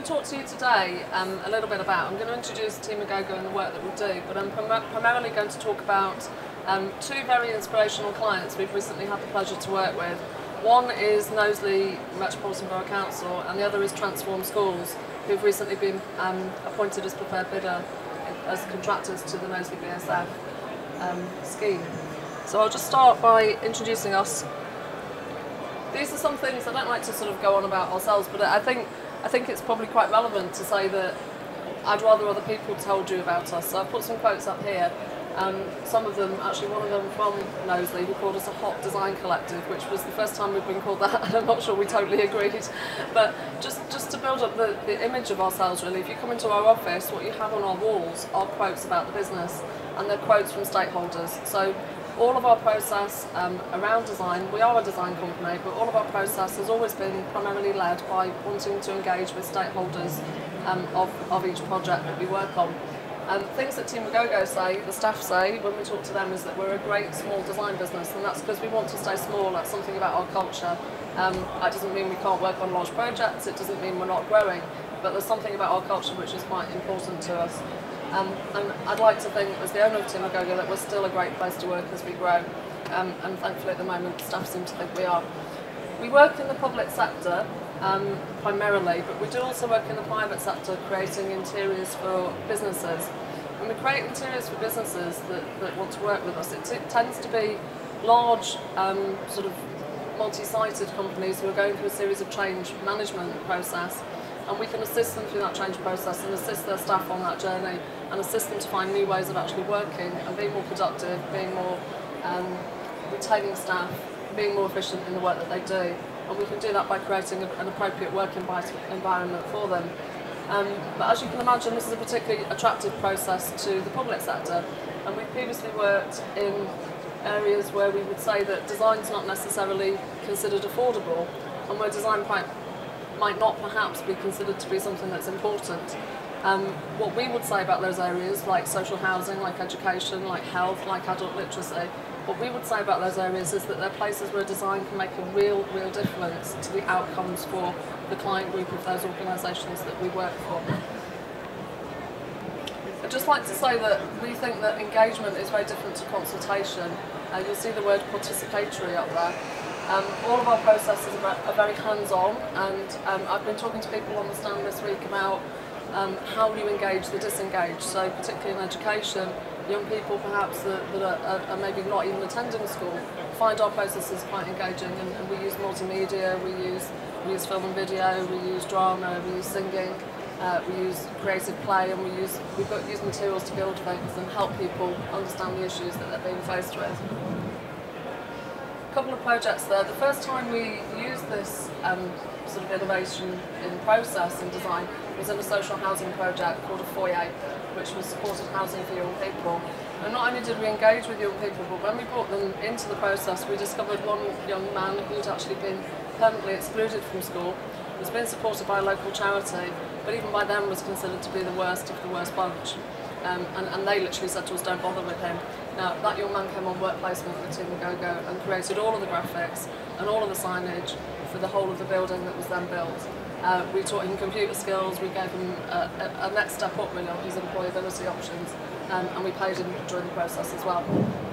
talk to you today a little bit about. I'm going to introduce Team Agogo and the work that we do, but I'm primarily going to talk about two very inspirational clients we've recently had the pleasure to work with. One is Knowsley Metropolitan Borough Council and the other is Transform Schools, who've recently been appointed as preferred bidder as contractors to the Knowsley BSF scheme. So I'll just start by introducing us. These are some things I don't like to sort of go on about ourselves, but I think it's probably quite relevant to say that I'd rather other people told you about us. So I've put some quotes up here. Some of them, actually one of them from Knowsley, who called us a hot design collective, which was the first time we've been called that, and I'm not sure we totally agreed. But just to build up the image of ourselves really, if you come into our office, what you have on our walls are quotes about the business, and they're quotes from stakeholders. So all of our process around design, we are a design company, but all of our process has always been primarily led by wanting to engage with stakeholders of each project that we work on. Things that Team Agogo say, the staff say, when we talk to them, is that we're a great small design business, and that's because we want to stay small. That's something about our culture. That doesn't mean we can't work on large projects, it doesn't mean we're not growing, but there's something about our culture which is quite important to us. And I'd like to think, as the owner of Team Agogo, that we're still a great place to work as we grow, and thankfully at the moment staff seem to think we are. We work in the public sector primarily, but we do also work in the private sector creating interiors for businesses. When we create interiors for businesses that want to work with us, it tends to be large sort of multi-sited companies who are going through a series of change management process, and we can assist them through that change process and assist their staff on that journey and assist them to find new ways of actually working and being more productive, being more retaining staff, being more efficient in the work that they do. And we can do that by creating an appropriate work environment for them. But as you can imagine, this is a particularly attractive process to the public sector, and we've previously worked in areas where we would say that design's not necessarily considered affordable, and where design might not perhaps be considered to be something that's important. What we would say about those areas, like social housing, like education, like health, like adult literacy, what we would say about those areas is that they're places where design can make a real difference to the outcomes for the client group of those organisations that we work for. I'd just like to say that we think that engagement is very different to consultation. You'll see the word participatory up there. All of our processes are very hands-on, and I've been talking to people on the stand this week about how do you engage the disengaged. So particularly in education, young people perhaps that are maybe not even attending school find our processes quite engaging, and we use multimedia, we use film and video, we use drama, we use singing, we use creative play, and we use materials to build things and help people understand the issues that they're being faced with. A couple of projects there. The first time we used this sort of innovation in process and design was in a social housing project called A Foyer, which was supported housing for young people. And not only did we engage with young people, but when we brought them into the process, we discovered one young man who'd actually been permanently excluded from school, was being supported by a local charity, but even by them was considered to be the worst of the worst bunch. And they literally said to us, don't bother with him. Now, that young man came on work placement with Team Agogo and created all of the graphics and all of the signage for the whole of the building that was then built. We taught him computer skills, we gave him a next step up really on his employability options, and we paid him during the process as well.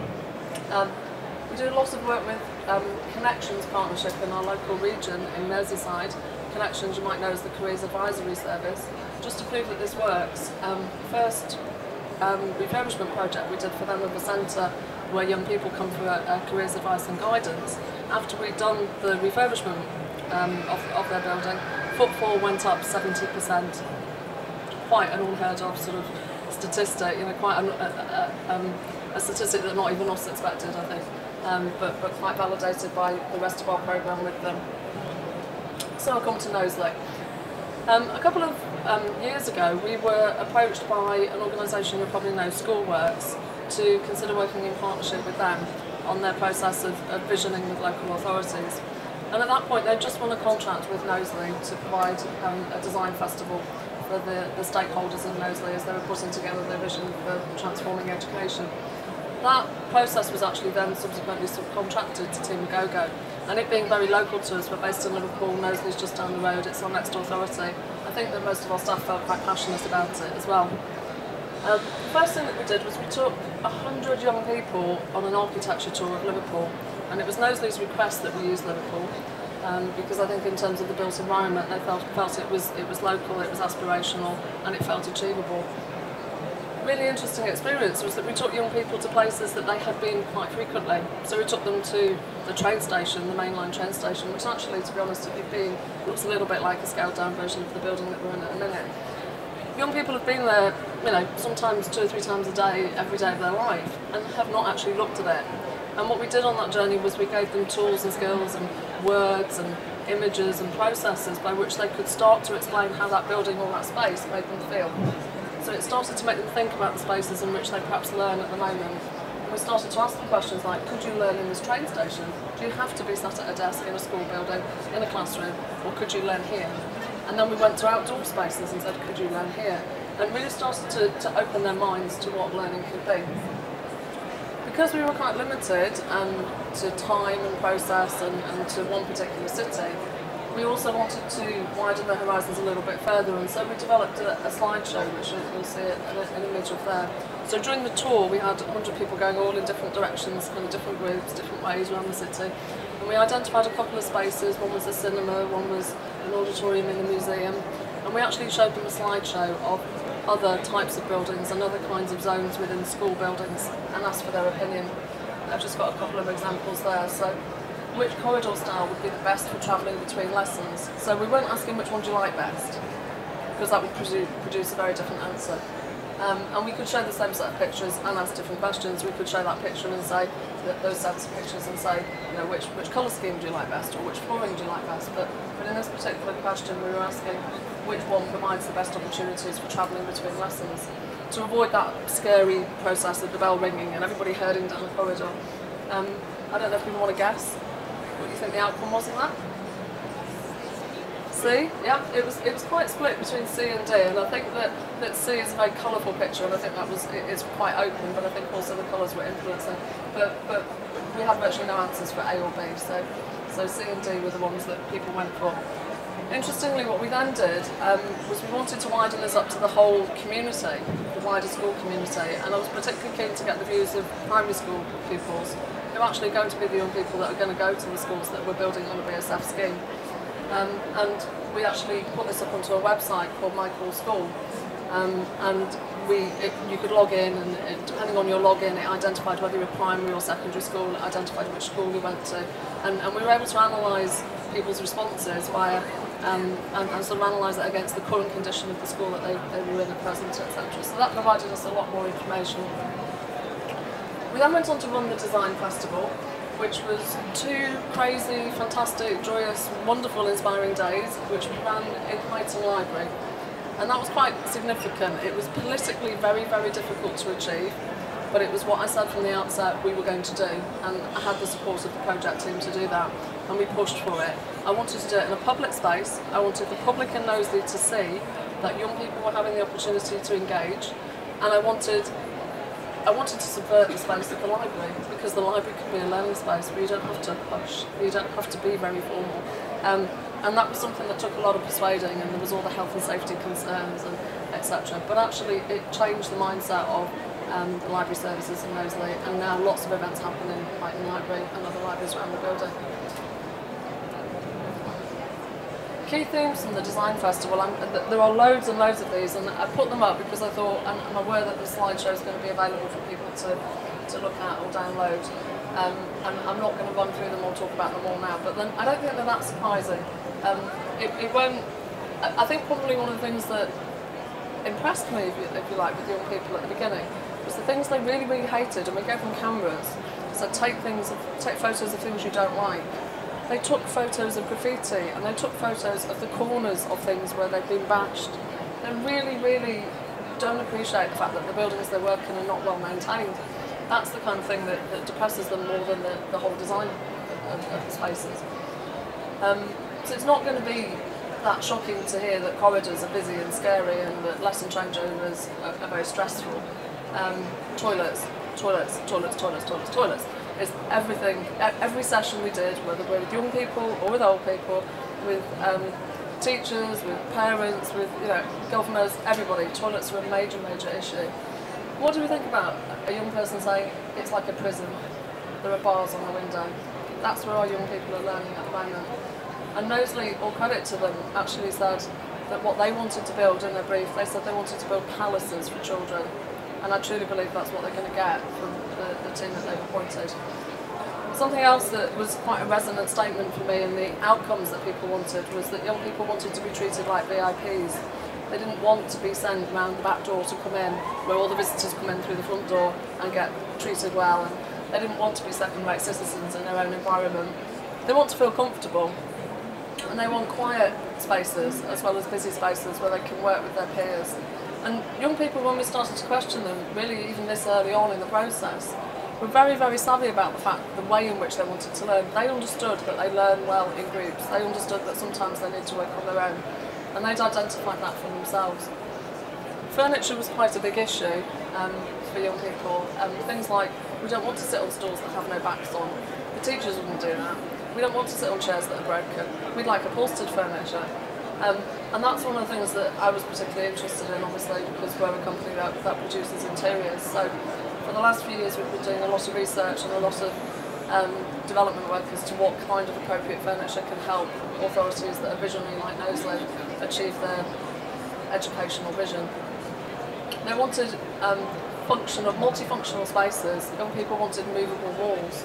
We do a lot of work with Connections Partnership in our local region in Merseyside. Connections you might know as the Careers Advisory Service. Just to prove that this works, first refurbishment project we did for them of a centre where young people come through a careers advice and guidance. After we'd done the refurbishment of their building, footfall went up 70%. Quite an unheard of sort of statistic, quite a statistic that not even us expected, I think, but quite validated by the rest of our programme with them. So I'll come to Knowsley. A couple of years ago, we were approached by an organisation you probably know, Schoolworks, to consider working in partnership with them on their process of visioning with local authorities. And at that point, they'd just won a contract with Knowsley to provide a design festival for the stakeholders in Knowsley as they were putting together their vision for transforming education. That process was actually then subsequently subcontracted to Team Agogo, and it being very local to us, we're based in Liverpool, Knowsley's just down the road, it's our next authority. I think that most of our staff felt quite passionate about it as well. The first thing that we did was we took 100 young people on an architecture tour of Liverpool, and it was Knowsley's request that we use Liverpool, because I think in terms of the built environment they felt it was local, it was aspirational, and it felt achievable. Really interesting experience was that we took young people to places that they had been quite frequently. So we took them to the train station, the mainline train station, which actually, to be honest, looks a little bit like a scaled down version of the building that we're in at the minute. Young people have been there, sometimes 2 or 3 times a day, every day of their life, and have not actually looked at it. And what we did on that journey was we gave them tools and skills and words and images and processes by which they could start to explain how that building or that space made them feel. So it started to make them think about the spaces in which they perhaps learn at the moment. And we started to ask them questions like, could you learn in this train station? Do you have to be sat at a desk in a school building, in a classroom, or could you learn here? And then we went to outdoor spaces and said, could you learn here? And really started to open their minds to what learning could be. Because we were quite limited to time and process and to one particular city, we also wanted to widen the horizons a little bit further, and so we developed a slideshow, which you'll see an image of there. So during the tour we had 100 people going all in different directions, kind of different groups, different ways around the city. And we identified a couple of spaces. One was a cinema, one was an auditorium in a museum, and we actually showed them a slideshow of other types of buildings and other kinds of zones within school buildings and asked for their opinion. I've just got a couple of examples there. So, which corridor style would be the best for travelling between lessons? So we weren't asking which one do you like best, because that would produce a very different answer. And we could show the same set of pictures and ask different questions. We could show that picture and say those sets of pictures and say, which colour scheme do you like best, or which flooring do you like best? But in this particular question, we were asking which one provides the best opportunities for travelling between lessons, to avoid that scary process of the bell ringing and everybody herding down the corridor. I don't know if people want to guess what you think the outcome was of that. C, yeah, it was quite split between C and D, and I think that C is a very colourful picture, and I think it's quite open, but I think also the colours were influencing. But we had virtually no answers for A or B, so C and D were the ones that people went for. Interestingly, what we then did was we wanted to widen this up to the whole community, the wider school community, and I was particularly keen to get the views of primary school pupils, who are actually going to be the young people that are going to go to the schools that we're building on a BSF scheme. And we actually put this up onto a website called My Cool School, and you could log in, and depending on your login, it identified whether you were primary or secondary school, it identified which school you went to, and we were able to analyse people's responses via and sort of analyse it against the current condition of the school that they were in at present, etc. So that provided us a lot more information. We then went on to run the Design Festival, which was 2 crazy, fantastic, joyous, wonderful, inspiring days, which we ran in Highton Library. And that was quite significant. It was politically very, very difficult to achieve, but it was what I said from the outset we were going to do, and I had the support of the project team to do that, and we pushed for it. I wanted to do it in a public space. I wanted the public in Knowsley to see that young people were having the opportunity to engage, and I wanted to subvert the space of the library, because the library can be a learning space where you don't have to push, you don't have to be very formal. And that was something that took a lot of persuading, and there was all the health and safety concerns and etc. But actually it changed the mindset of the library services in Knowsley, and now lots of events happen in Highton Library and other libraries around the building. Key themes from the Design Festival, there are loads and loads of these, and I put them up because I thought, and I'm aware that the slideshow is going to be available for people to look at or download, and I'm not going to run through them or talk about them all now, but then I don't think they're that surprising. It won't, I think probably one of the things that impressed me, if you like, with young people at the beginning, was the things they really, really hated, and we gave them cameras, so take photos of things you don't like. They took photos of graffiti, and they took photos of the corners of things where they've been bashed. They really, really don't appreciate the fact that the buildings they work in are not well maintained. That's the kind of thing that depresses them more than the whole design of the spaces. So it's not going to be that shocking to hear that corridors are busy and scary, and that lesson changeovers are very stressful. Toilets. Is everything. Every session we did, whether we're with young people or with old people, with teachers, with parents, with governors, everybody. Toilets are a major, major issue. What do we think about a young person saying it's like a prison? There are bars on the window. That's where our young people are learning at the moment. And Knowsley, all credit to them, actually said that what they wanted to build in their brief, they said they wanted to build palaces for children. And I truly believe that's what they're going to get from the team that they've appointed. Something else that was quite a resonant statement for me, and the outcomes that people wanted, was that young people wanted to be treated like VIPs. They didn't want to be sent round the back door to come in, where all the visitors come in through the front door and get treated well. And they didn't want to be second-rate citizens in their own environment. They want to feel comfortable, and they want quiet spaces as well as busy spaces where they can work with their peers. And young people, when we started to question them, really even this early on in the process, were very, very savvy about the fact, the way in which they wanted to learn. They understood that they learn well in groups. They understood that sometimes they need to work on their own, and they'd identified that for themselves. Furniture was quite a big issue for young people. Things like, we don't want to sit on stools that have no backs on. The teachers wouldn't do that. We don't want to sit on chairs that are broken. We'd like upholstered furniture. And that's one of the things that I was particularly interested in, obviously, because we're a company that produces interiors. So for the last few years we've been doing a lot of research and a lot of development work as to what kind of appropriate furniture can help authorities that are visionary like Knowsley achieve their educational vision. They wanted multifunctional spaces. Young people wanted movable walls.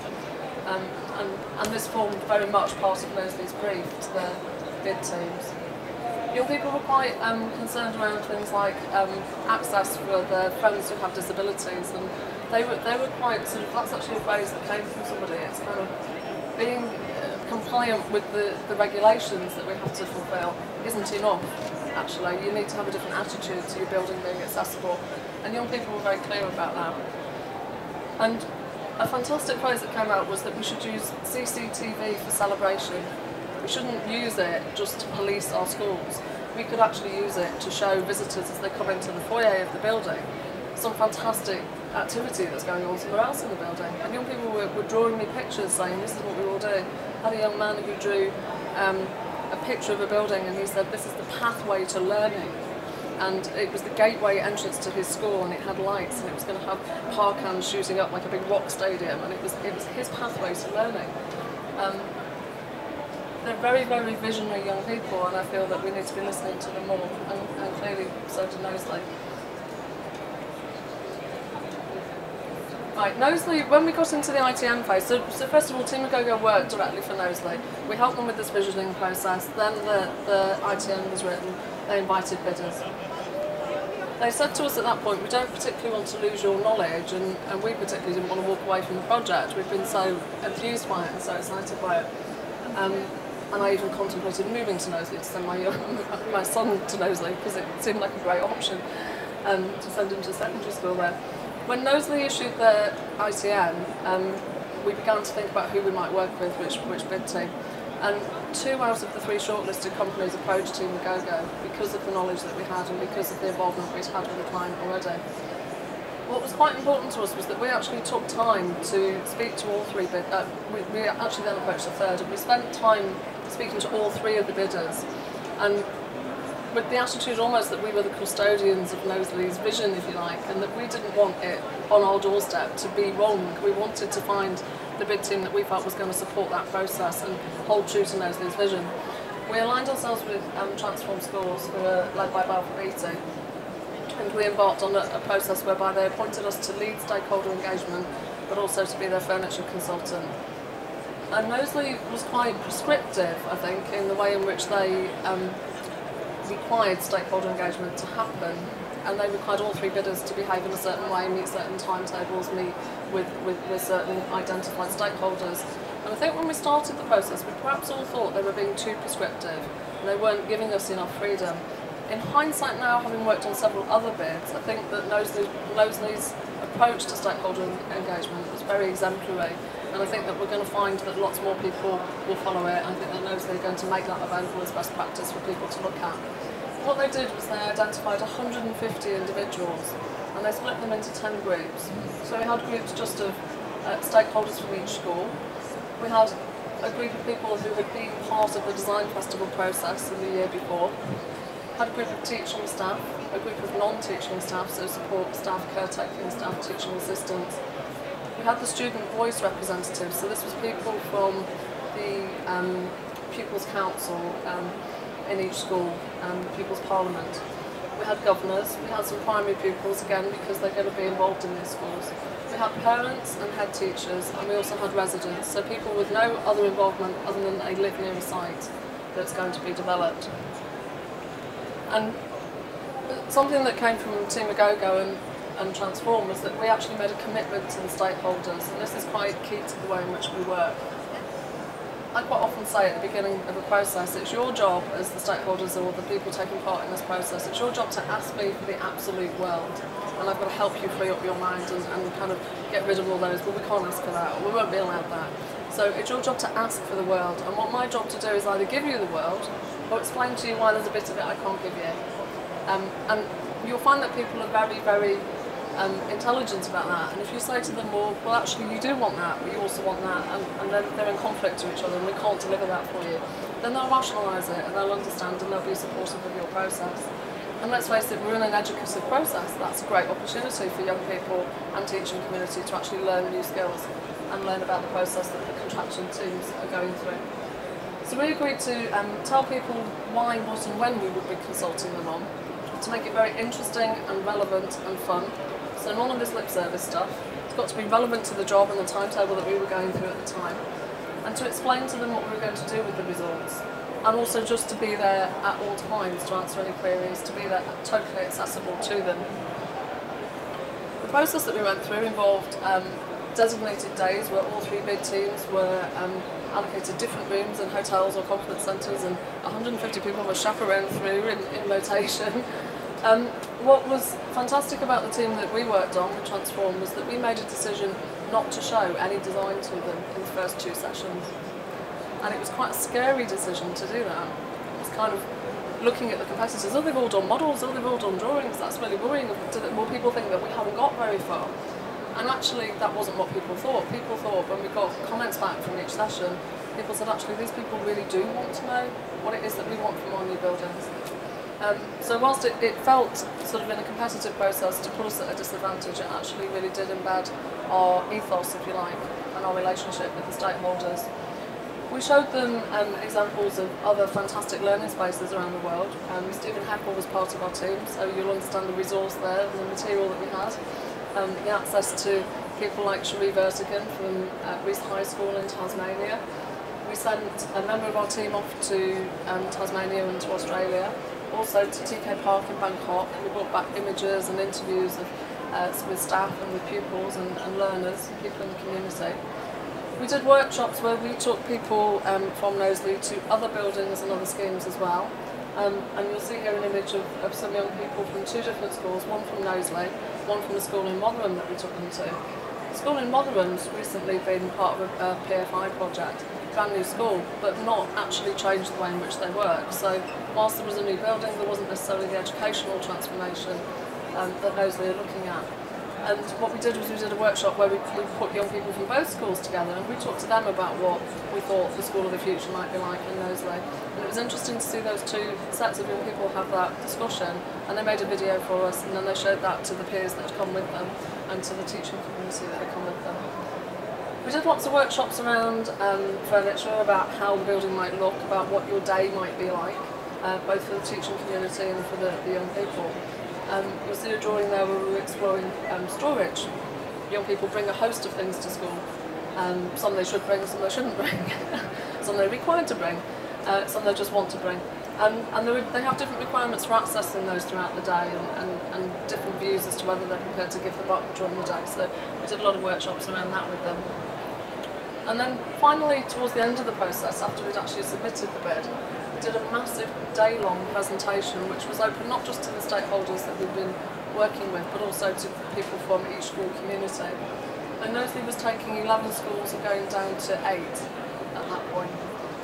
And this formed very much part of Knowsley's brief to their bid teams. Young people were quite concerned around things like access for their friends who have disabilities, and they were quite sort of, that's actually a phrase that came from somebody, it's kind of being compliant with the regulations that we have to fulfil isn't enough, actually. You need to have a different attitude to your building being accessible, and young people were very clear about that. And a fantastic phrase that came out was that we should use CCTV for celebration. We shouldn't use it just to police our schools. We could actually use it to show visitors as they come into the foyer of the building some fantastic activity that's going on somewhere else in the building. And young people were drawing me pictures saying, this is what we all do. I had a young man who drew a picture of a building, and he said, this is the pathway to learning. And it was the gateway entrance to his school, and it had lights, and it was going to have park hands shooting up like a big rock stadium, and it was his pathway to learning. They're very, very visionary young people, and I feel that we need to be listening to them more, and clearly so to Knowsley. Right, Knowsley, when we got into the ITM phase, so first of all, Team Agogo worked directly for Knowsley. We helped them with this visioning process, then the ITM was written, they invited bidders. They said to us at that point, we don't particularly want to lose your knowledge, and we particularly didn't want to walk away from the project. We've been so enthused by it and so excited by it. And I even contemplated moving to Knowsley to send my son to Knowsley, because it seemed like a great option to send him to secondary school there. When Knowsley issued their ITM, we began to think about who we might work with, which bid team. And 2 out of the 3 shortlisted companies approached Team Agogo because of the knowledge that we had and because of the involvement we'd had with the client already. What was quite important to us was that we actually took time to speak to all 3 bidders. We actually then approached the 3rd, and we spent time speaking to all 3 of the bidders, and with the attitude almost that we were the custodians of Knowsley's vision, if you like, and that we didn't want it on our doorstep to be wrong. We wanted to find the bid team that we felt was going to support that process and hold true to Knowsley's vision. We aligned ourselves with Transform Schools, who are led by Balfour Beatty, and we embarked on a process whereby they appointed us to lead stakeholder engagement, but also to be their furniture consultant. And Knowsley was quite prescriptive, I think, in the way in which they required stakeholder engagement to happen, and they required all 3 bidders to behave in a certain way, meet certain timetables, meet with certain identified stakeholders. And I think when we started the process, we perhaps all thought they were being too prescriptive, and they weren't giving us enough freedom. In hindsight now, having worked on several other bids, I think that Knowsley's approach to stakeholder engagement was very exemplary, and I think that we're going to find that lots more people will follow it. I think that Knowsley are going to make that available as best practice for people to look at. What they did was they identified 150 individuals, and they split them into 10 groups. So we had groups just of stakeholders from each school. We had a group of people who had been part of the design festival process in the year before. Had a group of teaching staff, a group of non-teaching staff, so support staff, caretaking staff, teaching assistants. We had the student voice representatives, so this was people from the Pupils' Council in each school, Pupils' Parliament. We had governors, we had some primary pupils again because they're going to be involved in these schools. We had parents and head teachers, and we also had residents, so people with no other involvement other than they live near a site that's going to be developed. And something that came from Team Agogo and Transform was that we actually made a commitment to the stakeholders, and this is quite key to the way in which we work. I quite often say at the beginning of a process, it's your job as the stakeholders or the people taking part in this process, it's your job to ask me for the absolute world. And I've got to help you free up your mind and kind of get rid of all those, well, we can't ask for that, or we won't be allowed that. So it's your job to ask for the world, and what my job to do is either give you the world or explain to you why there's a bit of it I can't give you. And you'll find that people are very, very intelligent about that, and if you say to them, well actually you do want that, but you also want that, and they're in conflict to each other and we can't deliver that for you, then they'll rationalise it and they'll understand and they'll be supportive of your process. And let's face it, we're in an educative process. That's a great opportunity for young people and teaching community to actually learn new skills and learn about the process that the contraction teams are going through. So we agreed to tell people why, what and when we would be consulting them on, to make it very interesting and relevant and fun. So none of this lip service stuff. It's got to be relevant to the job and the timetable that we were going through at the time, and to explain to them what we were going to do with the results. And also just to be there at all times to answer any queries, to be there totally accessible to them. The process that we went through involved designated days where all three bid teams were allocated different rooms in hotels or conference centres, and 150 people were chaperoned through in rotation. What was fantastic about the team that we worked on with Transform was that we made a decision not to show any design to them in the first 2 sessions. And it was quite a scary decision to do that. It was kind of looking at the competitors, oh, they've all done models, oh, they've all done drawings, that's really worrying. Will people think that we haven't got very far? And actually, that wasn't what people thought. People thought, when we got comments back from each session, people said, actually, these people really do want to know what it is that we want from our new buildings. So whilst it felt sort of in a competitive process to put us at a disadvantage, it actually really did embed our ethos, if you like, and our relationship with the stakeholders. We showed them examples of other fantastic learning spaces around the world. Stephen Heppel was part of our team, so you'll understand the resource there, the material that we had, the access to people like Cherie Vertigan from Rees High School in Tasmania. We sent a member of our team off to Tasmania and to Australia, also to TK Park in Bangkok. We brought back images and interviews of, with staff and with pupils and learners, people in the community. We did workshops where we took people from Knowsley to other buildings and other schemes as well. And you'll see here an image of some young people from 2 different schools, one from Knowsley, one from the school in Rotherham that we took them to. The school in Rotherham's recently been part of a PFI project, brand new school, but not actually changed the way in which they work. So whilst there was a new building, there wasn't necessarily the educational transformation that Knowsley are looking at. And what we did was we did a workshop where we put young people from both schools together, and we talked to them about what we thought the school of the future might be like in Knowsley. And it was interesting to see those 2 sets of young people have that discussion, and they made a video for us, and then they showed that to the peers that had come with them and to the teaching community that had come with them. We did lots of workshops around furniture, about how the building might look, about what your day might be like, both for the teaching community and for the young people. You'll see a drawing there where we were exploring storage. Young people bring a host of things to school. Some they should bring, some they shouldn't bring. Some they're required to bring, some they just want to bring. And they have different requirements for accessing those throughout the day, and different views as to whether they're prepared to give them up during the day. So we did a lot of workshops around that with them. And then finally, towards the end of the process, after we'd actually submitted the bid, we did a massive day-long presentation which was open not just to the stakeholders that we've been working with, but also to people from each school community. And Knowsley was taking 11 schools and going down to 8 at that point.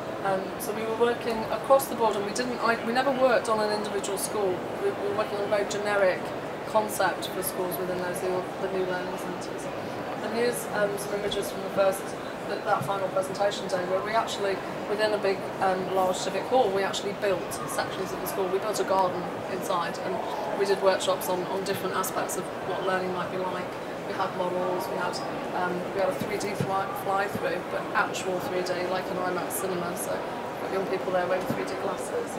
So we were working across the board, and we never worked on an individual school. We were working on a very generic concept for schools within Knowsley, or the new learning centres. And here's some images from the first that final presentation day, where we actually, within a big large civic hall, we actually built sections of the school. We built a garden inside, and we did workshops on different aspects of what learning might be like. We had models, we had a 3D fly-through, but actual 3D, like an IMAX cinema, so got young people there wearing 3D glasses.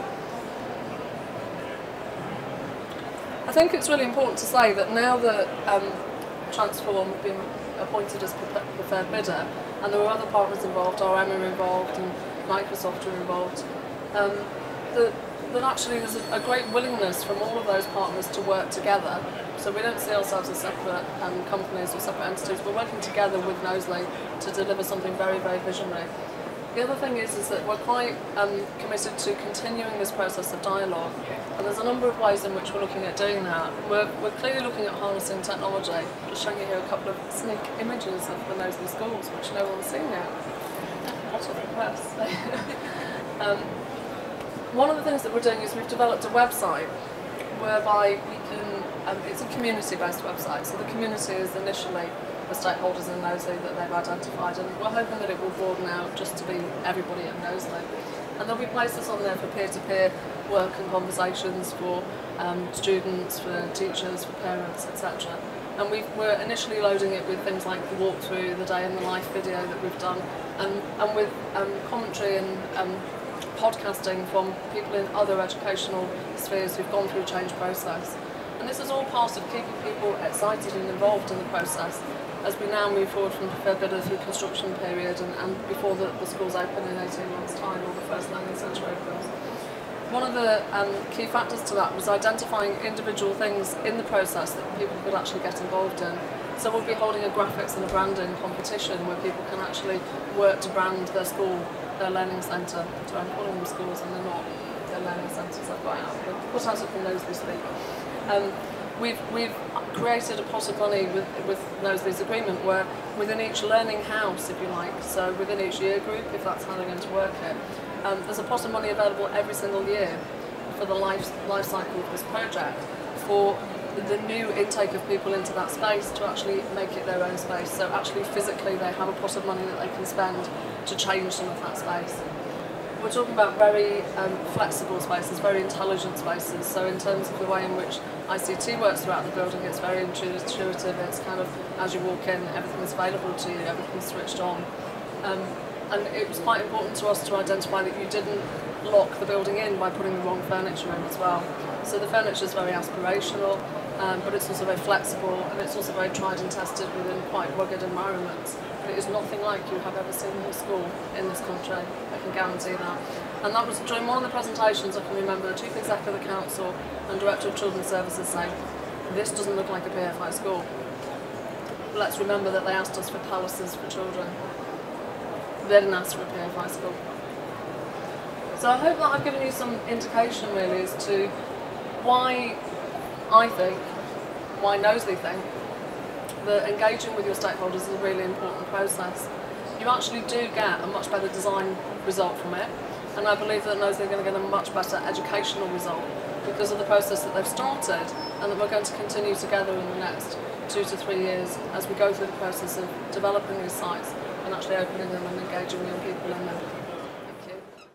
I think it's really important to say that now that Transform have been appointed as preferred bidder, and there were other partners involved, RM are involved and Microsoft are involved, that actually there's a great willingness from all of those partners to work together. So we don't see ourselves as separate companies or separate entities. We're working together with Knowsley to deliver something very, very visionary. The other thing is that we're quite committed to continuing this process of dialogue, and there's a number of ways in which we're looking at doing that. We're clearly looking at harnessing technology. Just showing you here a couple of sneak images of the Knowsley schools, which no one's seen yet. Hot off the press. One of the things that we're doing is we've developed a website whereby we can, it's a community-based website, so the community is initially the stakeholders in Knowsley that they've identified, and we're hoping that it will broaden out just to be everybody at Knowsley. And there'll be places on there for peer-to-peer work and conversations for students, for teachers, for parents, etc. And we're initially loading it with things like the walkthrough, the day in the life video that we've done, and with commentary and podcasting from people in other educational spheres who've gone through a change process. And this is all part of keeping people excited and involved in the process as we now move forward from preferred bidder through construction period and before the schools open in 18 months' time or the first learning centre opens. One of the key factors to that was identifying individual things in the process that people could actually get involved in. So we'll be holding a graphics and a branding competition where people can actually work to brand their school, their learning centre. So I'm calling them schools and they're not, they're learning centres. I've got out, put out of the Knowsley speak. We've created a pot of money with Knowsley's agreement where within each learning house, if you like, so within each year group, if that's how they're going to work it, there's a pot of money available every single year for the life cycle of this project for the new intake of people into that space to actually make it their own space. So actually physically they have a pot of money that they can spend to change some of that space. We're talking about very flexible spaces, very intelligent spaces. So in terms of the way in which ICT works throughout the building, it's very intuitive. It's kind of, as you walk in, everything's available to you, everything's switched on. And it was quite important to us to identify that you didn't lock the building in by putting the wrong furniture in as well. So the furniture is very aspirational, but it's also very flexible, and it's also very tried and tested within quite rugged environments. But it is nothing like you have ever seen in a school in this country, I can guarantee that. And that was during one of the presentations. I can remember the Chief Executive of the Council and Director of Children's Services saying, this doesn't look like a PFI school. But let's remember that they asked us for palaces for children. They didn't ask for a PFI school. So I hope that I've given you some indication really as to why I think, why Knowsley think, that engaging with your stakeholders is a really important process. You actually do get a much better design result from it, and I believe that Knowsley are going to get a much better educational result because of the process that they've started and that we're going to continue together in the next 2 to 3 years as we go through the process of developing these sites and actually opening them and engaging young people in them.